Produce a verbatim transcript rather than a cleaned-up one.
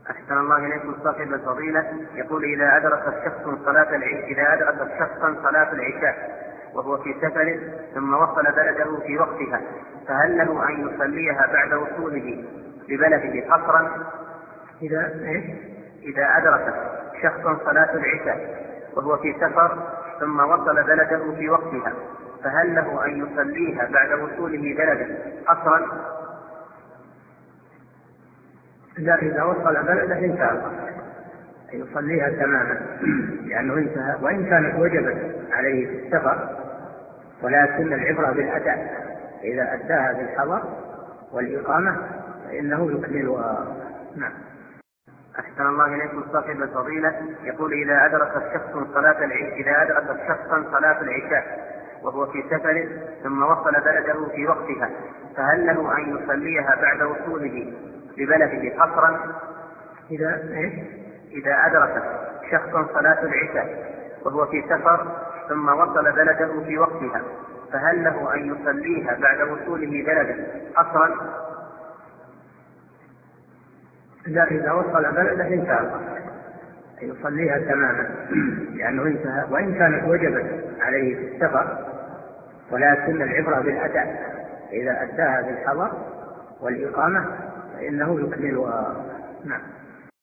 أحسن الله إليكم صاحب الفضيلة. يقول إذا أدرك الشخص صلاة العشاء إذا أدرك شخصا صلاة العشاء وهو في سفر ثم وصل بلده في وقتها، فهل له أن يصليها بعد وصوله لبلده قصرا؟ إذا إذا أدرك شخص صلاة العشاء وهو في سفر ثم وصل بلده في وقتها، فهل له أن يصليها بعد وصوله بلده قصرا؟ لا، إذا وصل بلده انتهى القصر، يصليها تماما لأنه انتهى، وإن كانت وجبت عليه في السفر، ولكن العبرة بالأداء، إذا أداها بالحضر والإقامة فإنه يكملها. نعم. أحسن الله إليكم صاحب الفضيلة. يقول إذا أدرك الشخص صلاة العشاء إذا أدرك شخصا صلاة العشاء وهو في سفر ثم وصل بلده في وقتها، فهل له أن يصليها بعد وصوله لبلده قصرا؟ إذا إذا أدرك شخص صلاة العشاء وهو في سفر ثم وصل بلده في وقتها، فهل له أن يصليها بعد وصوله بلده قصرا؟ لا، إذا وصل بلده انتهى القصر، يصليها تماما لأنه انتهى، وإن كانت وجبت عليه في السفر، ولكن العبرة بالأداء، إذا أداها بالحضر والإقامة فإنه يكملها. نعم.